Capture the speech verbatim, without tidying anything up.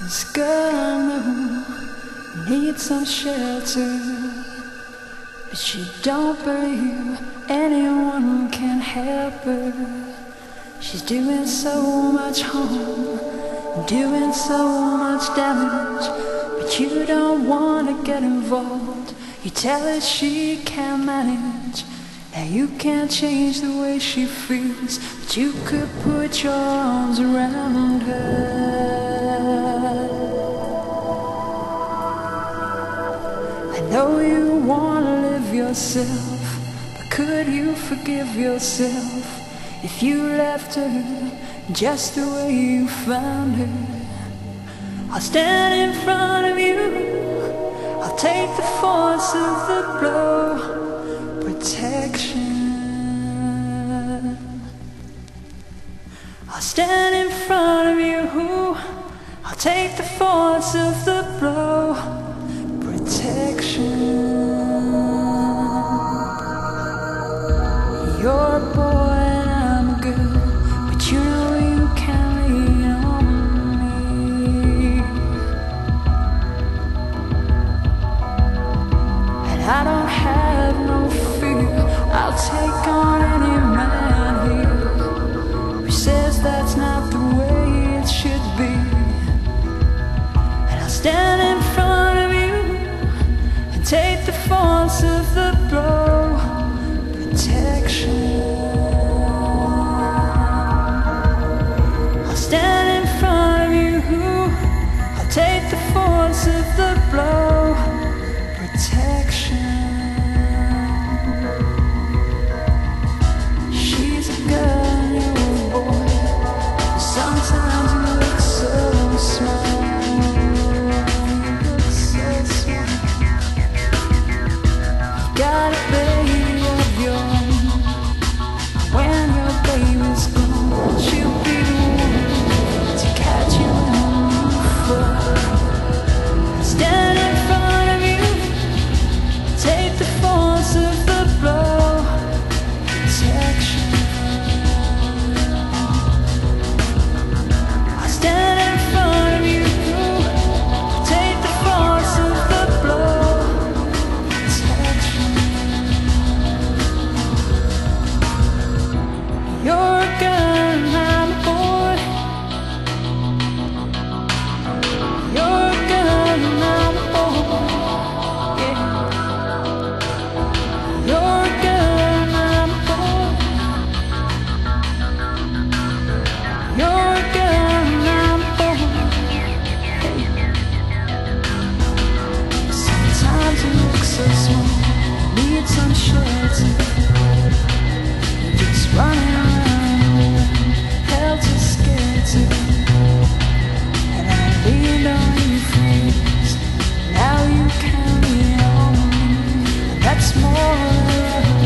'Cause girl, I know you need some shelter, but she don't believe anyone can help her. She's doing so much harm, doing so much damage, but you don't wanna get involved. You tell her she can't manage. Now you can't change the way she feels, but you could put your arms around her. I know you wanna live yourself, but could you forgive yourself if you left her just the way you found her? I'll stand in front of you, I'll take the force of the blow. Protection. I'll stand in front of you, I'll take the force of the blow. Protection. You're a boy and I'm a girl, but you know you can lean on me. And I don't have no fear, I'll take on any man here who says that's not the way it should be. And I'll stand in front of you and take the force of the blow. Protection.